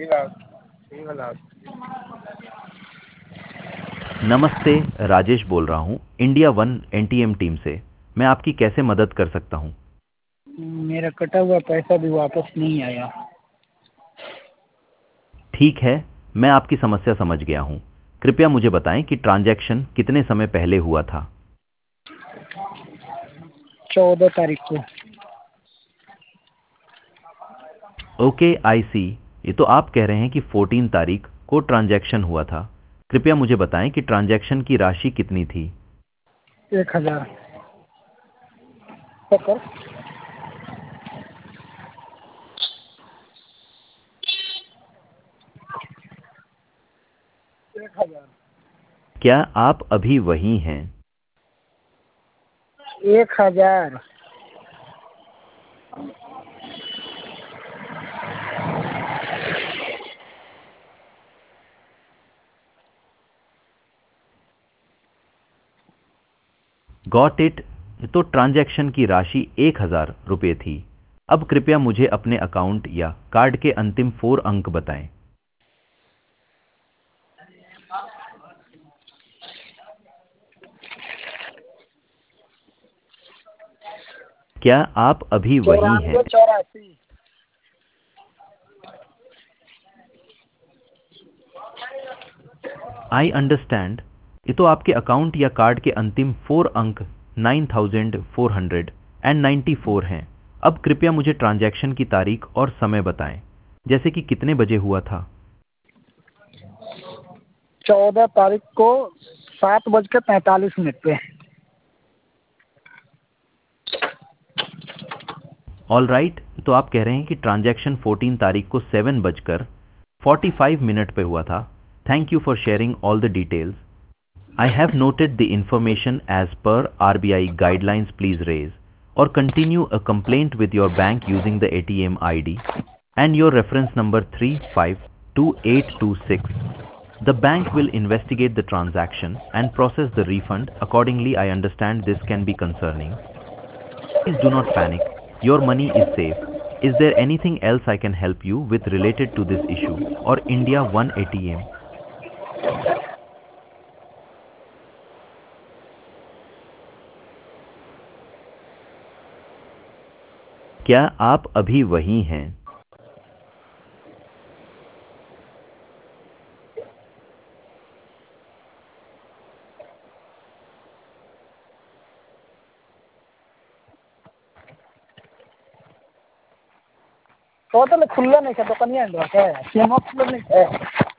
नमस्ते, राजेश बोल रहा हूँ इंडिया वन एनटीएम टीम से। मैं आपकी कैसे मदद कर सकता हूँ? मेरा कटा हुआ पैसा भी वापस नहीं आया। ठीक है, मैं आपकी समस्या समझ गया हूँ। कृपया मुझे बताएं कि ट्रांजैक्शन कितने समय पहले हुआ था। 14 तारीख को। Okay, I see. ये तो आप कह रहे हैं कि 14 तारीख को ट्रांजैक्शन हुआ था। कृपया मुझे बताएं कि ट्रांजैक्शन की राशि कितनी थी। 1000 पकड़। 1000। क्या आप अभी वहीं हैं? 1000। Got it. तो ट्रांजैक्शन की राशि 1000 रुपये थी। अब कृपया मुझे अपने अकाउंट या कार्ड के अंतिम 4 अंक बताएं। क्या आप अभी वहीं हैं? 94 84। I understand. ये तो आपके अकाउंट या कार्ड के अंतिम 4 अंक 9494 हैं। अब कृपया मुझे ट्रांजैक्शन की तारीख और समय बताएं, जैसे कि कितने बजे हुआ था। 14 तारीख को 7:45 पे। ऑल राइट, तो आप कह रहे हैं कि ट्रांजैक्शन 14 तारीख को 7:45 पे हुआ था। Thank you for sharing all the details. I have noted the information as per RBI guidelines. Please raise or continue a complaint with your bank using the ATM ID and your reference number 352826. The bank will investigate the transaction and process the refund accordingly. I understand this can be concerning. Please do not panic. Your money is safe. Is there anything else I can help you with related to this issue or India One ATM? क्या आप अभी वहीं हैं? Total खुल्ला नहीं है दुकानिया है CMO खुल्ला नहीं है।